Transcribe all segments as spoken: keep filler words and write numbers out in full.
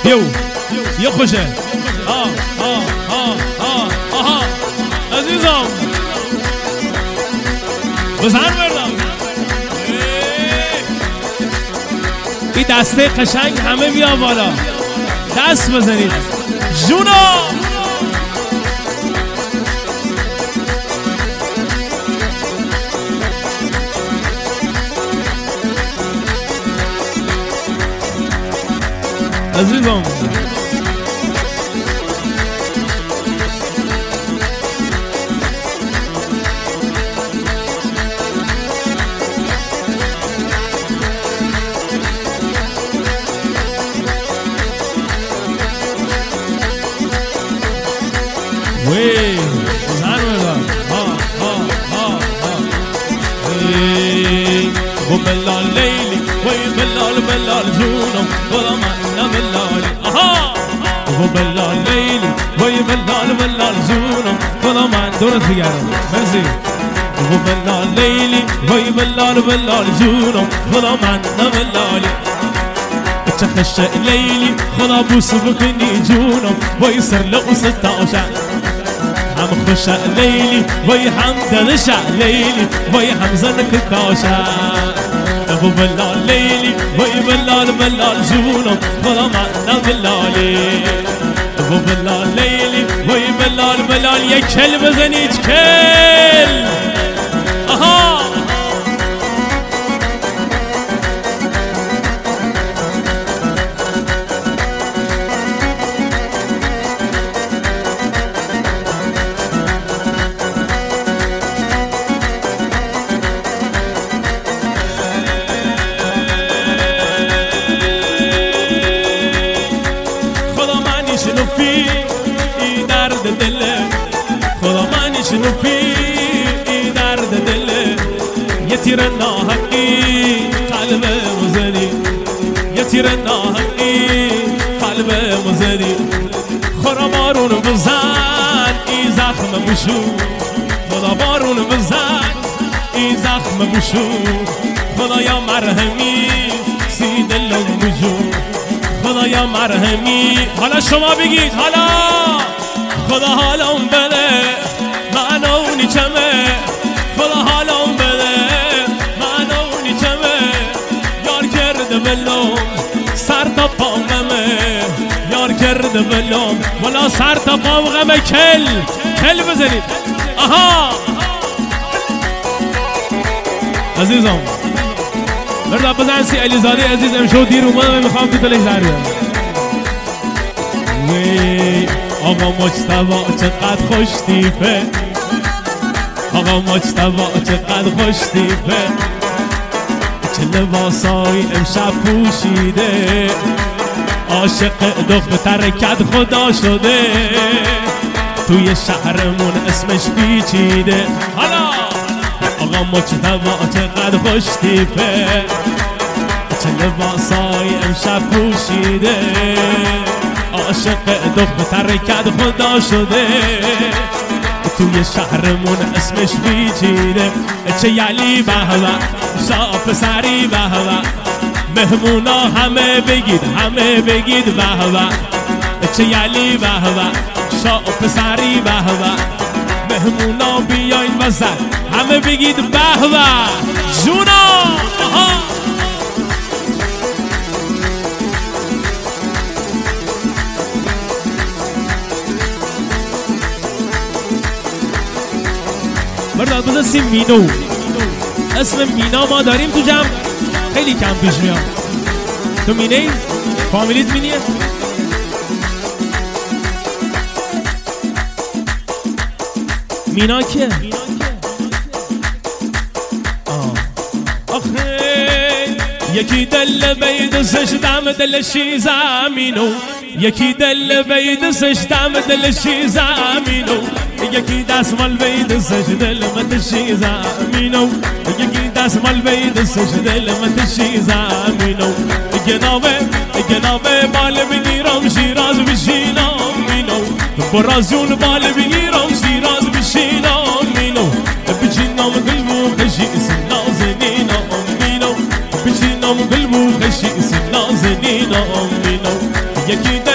یو یه خوشه آه آه آه آه آها عزیزم بزن بردم این دسته قشنگ همه بیا بالا دست بزنید جونا عزیزم وی زن بزن ها ها ها ها وی و بلال لیلی وی بلال بلال جونم خدا من نه بلالی آها و بلال لیلی وی بلال بلال جونم خدا من دورت بگردم مرسی و بلال لیلی وی بلال بلال جونم خدا من نه بلالی چه خشه لیلی خدا بوس بکنی جونم وی سر لقص تاشن هم خوش لیلی وی هم دلش لیلی وی هم زنک داشت ابو بلال لیلی وی بلال بلال جونم خدا من بلالی ابو بلال لیلی وی بلال بلال یک کل بزنید کل آها شنو في درد دل يتير الناهقي قلب مزني يتير الناهقي قلب مزني خرابارون بزن ای زخم بشو خرابارون بزن ای زخم بشو خدایا مرهمی سی دلم بجو خدایا مرهمی حالا شما بگید حالا خدا حالم بده معنونی چمه خدا حالم بده معنونی چمه یار کرده بلوم سر تا پام غمه یار کرده بلوم ولا سر تا پام غمه کل کل بزنید آها عزیزم برده بزن سی علیزاده عزیزم شو دیر اومدم میخوام تو تلش در بیارم وی آقا مجتبی چقدر خوش تیفه آقا مجتبی چقدر خوش تیفه چه لباسای امشب پوشیده عاشق دختر کد خدا شده توی شهرمون اسمش پیچیده حالا آقا مجتبی چقدر خوش تیفه چه لباسای امشب پوشیده عاشق دختر کد خدا شده توی شهرمون اسمش پیچیده چه یلی بهوه شاپ سری بهوه مهمونا همه بگید همه بگید بهوه چه یلی بهوه شاپ سری بهوه مهمونا بیاین وزن همه بگید بهوه جونا آها برداد بزن سی مینو اسم مینا ما داریم تو جمع خیلی کم پیش میام تو مینه فامیلیت مینیه مینا کیه آخه یکی دل بیدسش دم دلشی زمینو یکی دل بیدسش دم دلشی زمینو یکی دستمال بیدسش دل متشی زمینو یکی دستمال بیدسش دل متشی زمینو جنابه جنابه بال بگیرم شیراز بشینم مینو برازون بال بگیرم شیراز بشینم مینو بچینم قلبو خشی نازنینم مینو بچینم قلبو خشی نازنینم مینو یکی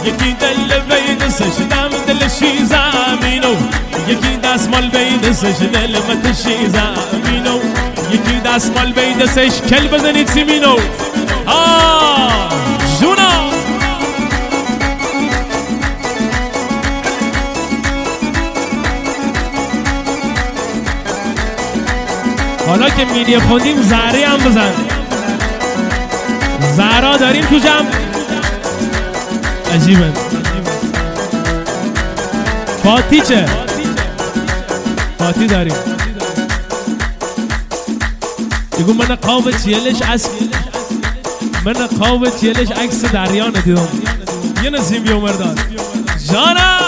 یکی دل بیدسش دم دلشی زمینو یکی دستمال بیدسش دل متشی زمینو یکی دستمال بیدسش کل بزنید سیمینو آه جونا حالا که میلی خوندیم زهره هم بزن زهرا داریم تو جمع عجیبه فاتی چه؟ فاتی داریم بگو من قاب چیلش عکس من قاب چیلش عکس دریا ندیدم یه نسیم بیومر داد جانا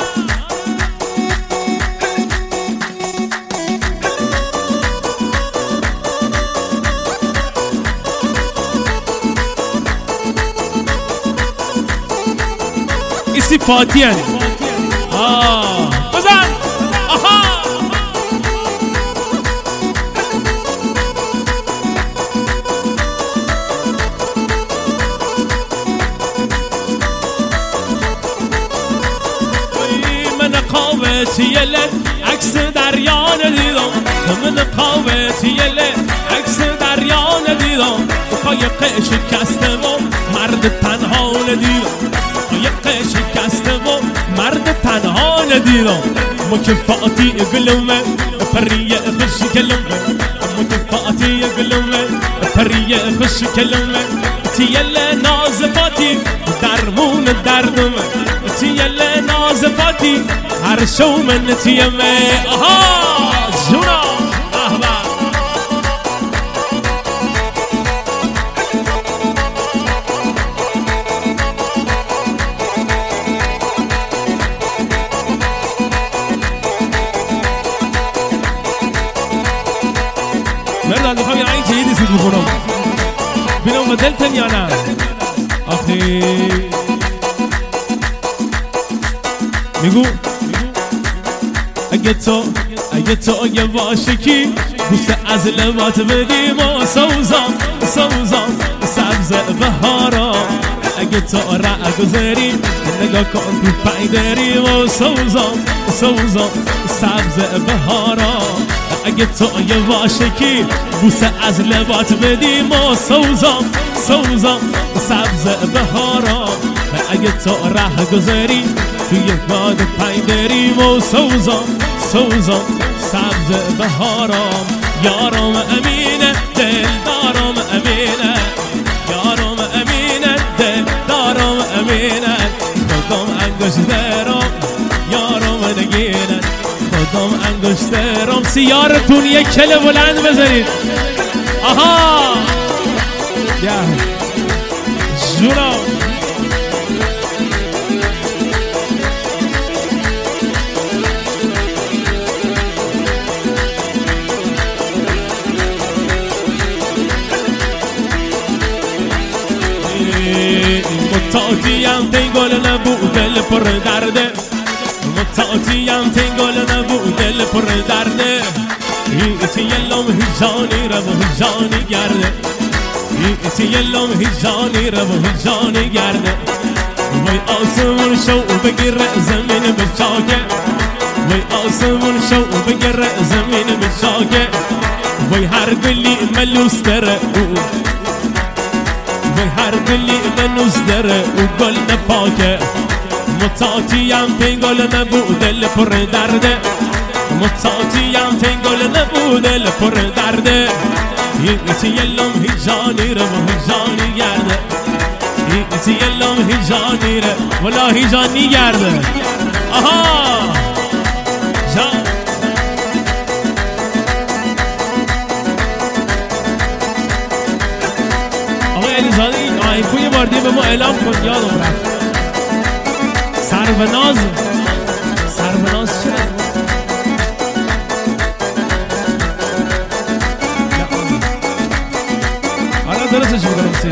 ایسی فاتی هنی آه بزن آها من قاوت یله عکس دریا ندیدم من قاوت یله عکس دریا ندیدم قایق شکسته و مرد تنها ندیدم قایق شکسته و مرد تنها ندیدم مکفاتی گلومه پریه خوش کلمه مکفاتی گلومه پریه خوش کلمه تیل نازفاتی درمون دردمه تیل نازفاتی هر شو من تیمه آها جونا احبا مردان میخوام یه آهنگ جدیدی سید بخونم بینم بدلتن یا نه آخی میگو اگه تو اگه تو یه واشکی بوسه از لبات بدیم و سوزان سوزان سبز بهارا اگه تو را گذاری نگاه کن تو پیدریم و سوزان سوزان سبز بهارا اگه تو یه واشکی بوسه از لبات بدیم و سوزان سوزان سبز بهارا اگه تو راه گذاری توی باد پیدریم و سوزان سوزان سبز بهارا یارم امینه دلدارم امینه یارم امینه دلدارم امینه خودم انگشترم یارم نگینه خودم انگشترم سیارتون یک کل بلند بزنید آها یا جونا متعاطیم تنگل نبود دل پر درده متعاطیم تنگل نبود دل پر درده ایتی یلم هجانی رو هجانی گرده ایتی یلم هجانی رو هجانی گرده وی آسمون شو بگیره زمین بچاکه وی آسمون شو بگیره زمین بچاکه وی هر گلی ملوس داره وی هر گلی منوس داره و گل نپاکه متعاطیم تنگل نبود دل پر درده متعاطیم تنگل نبود دل پر درده ایتی یلم هجانی رو هجانی گرده ایتی یلم هجانی رو ولا هجانی گرده آها جان آقای علیزاده این آهنگو یه بار دیگه به ما اعلام کن یادم رفت سروناز سروناز چه؟ حالا درستش میکنم سید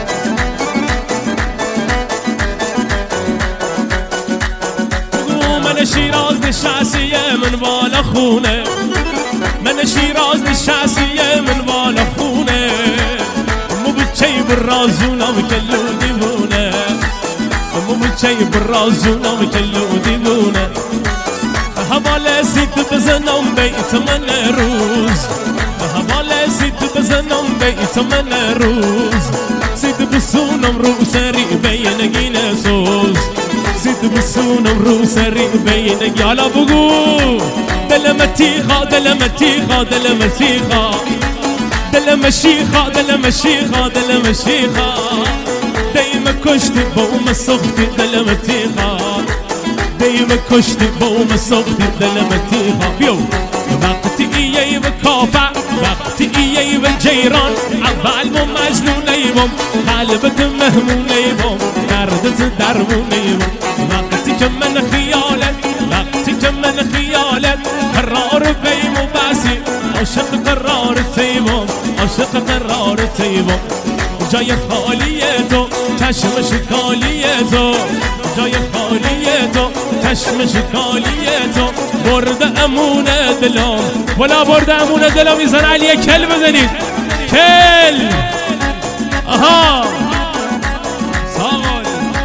بگو من شیراز نشستیه من بالا خونه من شیراز نشستیه من بالا خونه مو بچه برازونم کلو دیوونه ومچه براز جونم کلو دیوونه حواله سیت بزنم بیت من روز حواله سیت بزنم بیت من روز سیت بسونم رو سری بین گینه سوز سیت بسونم رو سری بین یالا بگو دل متیخا دل متیخا دل متیخا دل مشیخا دل مشیخا دل مشیخا دايما كشت بوم صغتي دل متيخا دايما كشت بوم صغتي دل متيخا بيو وقتي ايي بكافع وقتي ايي بالجيران عبال مو مجنون يبوم قلبك مهمون يبوم دردت درمون يبوم وقتي كمن خيالك وقتي كمن خيالك قرار بيم وباسي عشق قرار تيبوم عشق قرار تيبوم جای خالیه تو چشمش کالیه تو جای خالیه تو چشمش کالیه تو برده امونه دلم ولا برده امونه دلم میزن علیه کل بزنید کل آها ساغل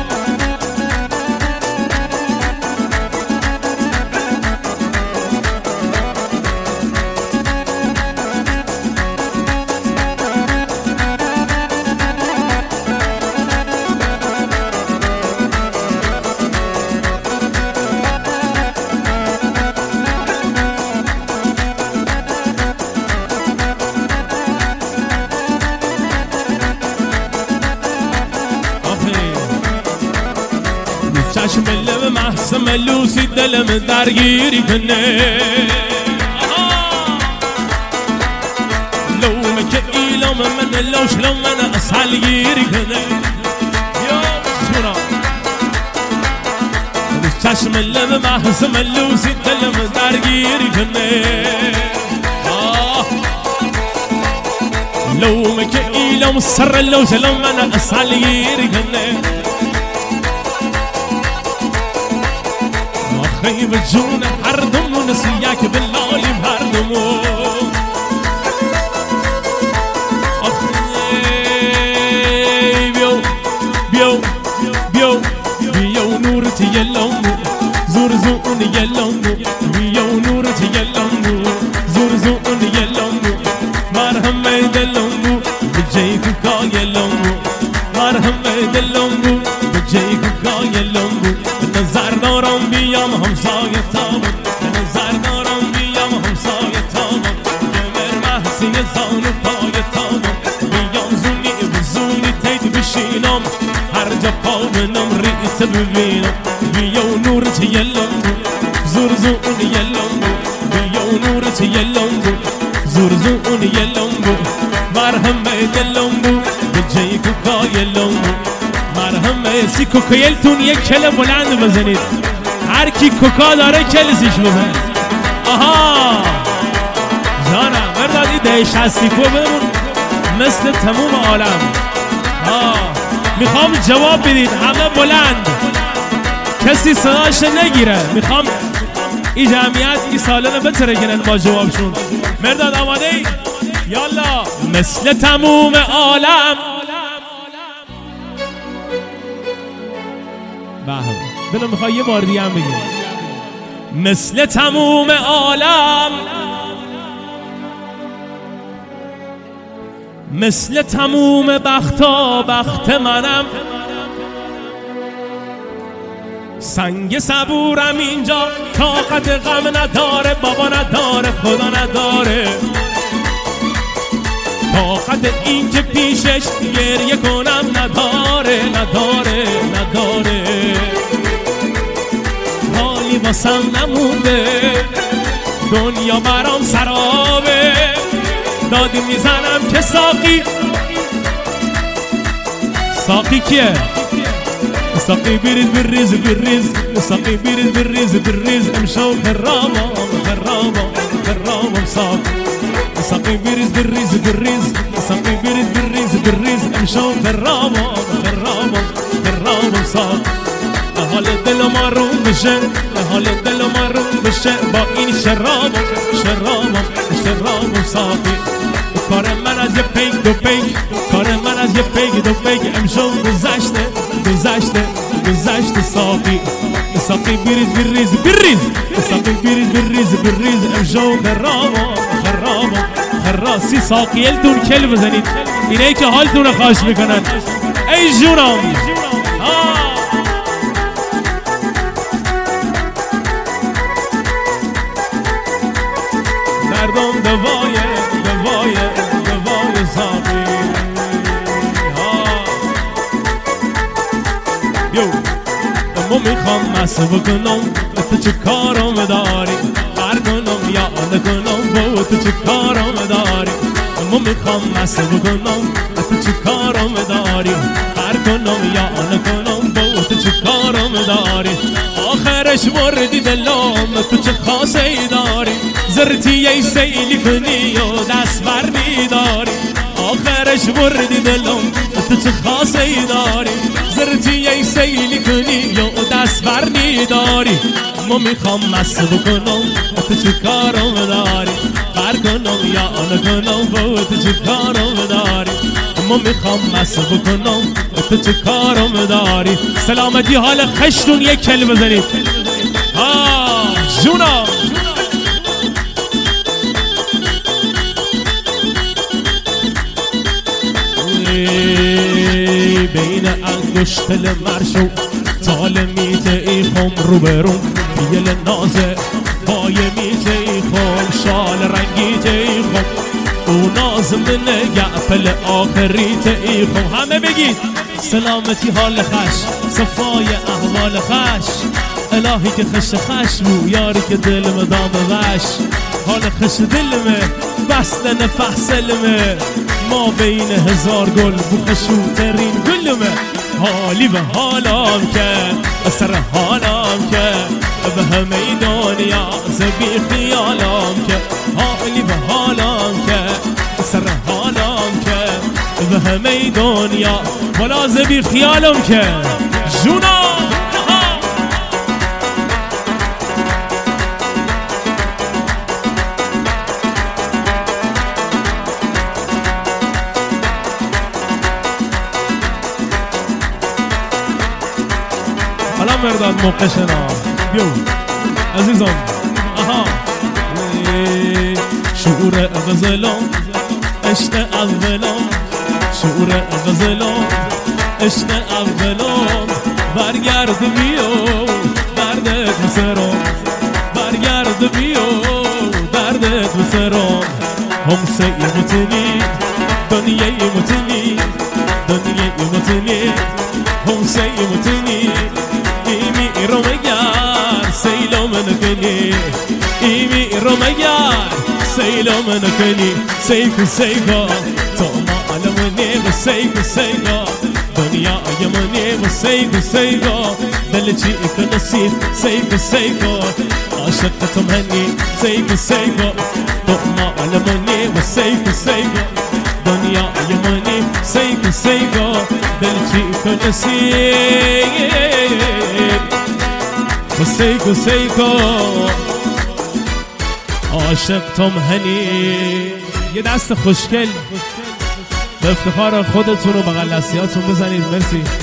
چشم لب محسم لوسی دلم درگیری کنه لومه که ایلام من لوش لوم من اصل گیری کنه یا سورا چشم لب محسم لوسی دلم درگیری کنه لومه که ایلام سر لوش لوم من اصل گیری کنه خیب جون هر دمو نسیک باللالی هر دمو بیو بیو بیو بیو نورت یلمو زور زون یلمو بیو نورت یلمو زور زون یلمو مرهم دلمو بجای کا یلمو مرهم دلمو بجای کا یلمو نظر دارم بیام همسایه تامم نظر دارم بیام همسایه تامم کمر محسی زان و پای تامم بیام زونی بزونی تید بشینم هر جا پا منم ریت ببینم بیو نورت یلم زور زون یلم بیو نورت یلم زور زون یلم مرهم دلم بجای کوکا یلم مرهم سی کوکایلتون یک کل بلند بزنید هر کی کوکا داره کلسیش بزن آها جانم مردادی دهش هستی کو بمون مثل تموم عالم آه میخوام جواب بدید همه بلند کسی صداش نگیره میخوام این جمعیت این سالانه بترکنن با جوابشون مرداد آماده ای؟ یالا مثل تموم عالم بله دلم میخوای یه بار دیگه هم بگیم مثل تموم عالم مثل تموم بختا بخت منم سنگ صبورم اینجا طاقت غم نداره بابا نداره خدا نداره طاقت این که پیشش گریه کنم نداره نداره نداره حالی واسم نمونده دنیا برام سرابه دادی میزنم که ساقی ساقی کیه؟ ساقی بیرید بریز بریز ساقی بیرید بریز بریز امشو خرامم خرامم خرامم ساقی ساقي بيرز بالريز بالريز ساقي بيرز بالريز بالريز امشو خرامم خرامم خرامم ساق حال دل ما رو بشه حال دل ما رو بشه با این شرامم شرامم شرامم ساقی کار من از یه پیک دو پیک کار من از یه پیک دو پیک امشو گذشته گذشته گذشت ساقی ساقی بریز بریز بریز ساقی بریز بریز بریز امشو خرابم خرابم خراسی ساقیلتون کل بزنید اینه که حالتون رو خواهش میکنن ای جونم دردم دوای دوای دوای ساقی یو اما میخوام مست بکنم تو چه کارم داری هر کنم یا نکنم با تو چه کارم داری اما میخوام مست بکنم تو چه کارم داری هر کنم یا نکنم با تو چه کارم داری آخرش وردی دلم تو چه خاصی داری زرتی یه سیلی کنی و دست بر میداری آخرش وردی دلم تو چه خاصی داری زرتی یه سیلی کنی و دست بر میداری ما میخوام مست بکنم تو چه کارم داری هر کنم یا نکنم با تو چه کارم داری ما میخوام مست بکنم تو چه کارم داری سلامتی حال خشتون یک کل بزنید آه جونا بین انگشت مرشو تال میته ای خم رو برون پیل نازه پای میته ای خم شال رنگیته ای خم او ناز منه گعپل آخریته ای خم همه بگید سلامتی حال خش صفای احوال خش الهی که خش خش بو یاری که دلم دام وش حال خش دلمه بستن فحسلمه ما بین هزار گل بو خشوترین گلمه حالی به حالم که اثر حالم که به همه دنیا زبی خیالم که حالی به حالم که اثر حالم که به همه دنیا ولا زبی خیالم که جونا حالا مرداد موقع شنا بیو عزیزم آها شعور غزلم عشق اولم شعور غزلم عشق اولم برگرد بیو دردت بسرم برگرد بیو دردت بسرم هم سی متنی دنیای متنی دنیای متنی هم سی متنی ایمی رو مگر سیلو من کنی ایمی رو مگر سیلو من کنی سیک سیکا تو ما علمونی و سیک سیکا دنیای منی و سیک سیکا دل چی که نصیب سیک سیکا عاشق تو منی سیک سیکا تو ما علمونی و سیک سیکا دنیای منی سیک سیکا دل چی که نصیب و سیکو سیکو عاشق تم هنی یه دست خوشگل به افتخار خودتون و بغل دستیاتون بزنید مرسی